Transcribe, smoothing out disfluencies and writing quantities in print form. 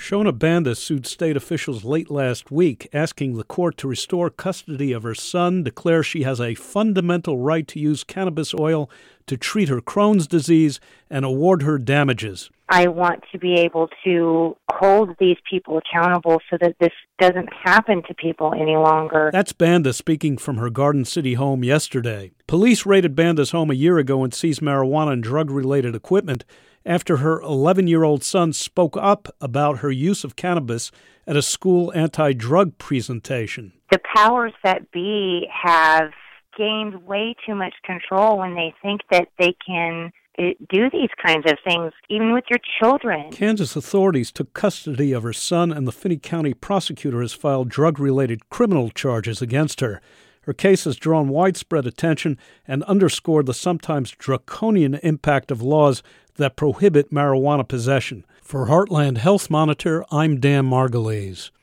Shona Banda sued state officials late last week, asking the court to restore custody of her son, declare she has a fundamental right to use cannabis oil to treat her Crohn's disease, and award her damages. I want to be able to hold these people accountable so that this doesn't happen to people any longer. That's Banda speaking from her Garden City home yesterday. Police raided Banda's home a year ago and seized marijuana and drug-related equipment after her 11-year-old son spoke up about her use of cannabis at a school anti-drug presentation. The powers that be have gained way too much control when they think that they can do these kinds of things, even with your children. Kansas authorities took custody of her son, and the Finney County prosecutor has filed drug-related criminal charges against her. Her case has drawn widespread attention and underscored the sometimes draconian impact of laws that prohibit marijuana possession. For Heartland Health Monitor, I'm Dan Margulies.